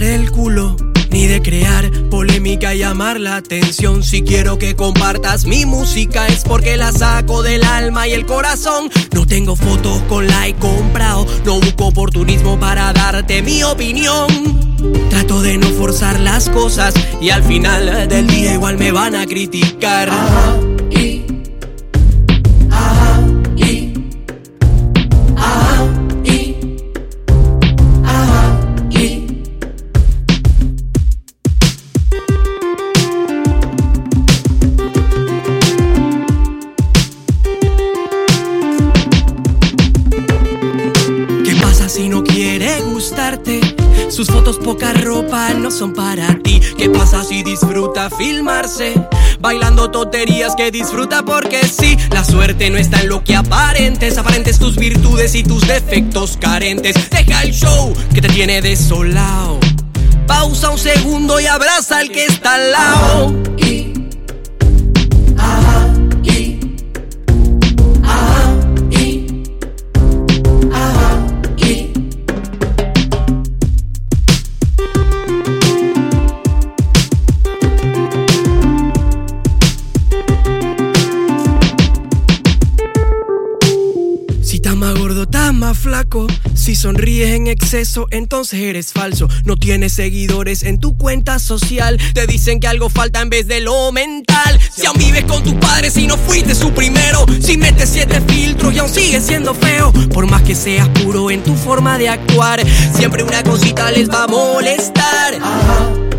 mostrar el culo, ni de crear polémica y llamar la atención. Si quiero que compartas mi música es porque la saco del alma y el corazón. No tengo fotos con like comprado, no busco oportunismo para darte mi opinión. Trato de no forzar las cosas y al final del día igual me van a criticar. Si no quiere gustarte, sus fotos poca ropa no son para ti. ¿Qué pasa si disfruta filmarse bailando tonterías que disfruta porque sí? La suerte no está en lo que aparentes tus virtudes y tus defectos carentes. Deja el show que te tiene desolado, pausa un segundo y abraza al que está al lado. Si estás más gordo, estás más flaco. Si sonríes en exceso, entonces eres falso. No tienes seguidores en tu cuenta social. Te dicen que algo falta en vez de lo mental. Si aún vives con tus padres y no fuiste su primero. Si metes 7 filtros y aún sigues siendo feo. Por más que seas puro en tu forma de actuar, siempre una cosita les va a molestar.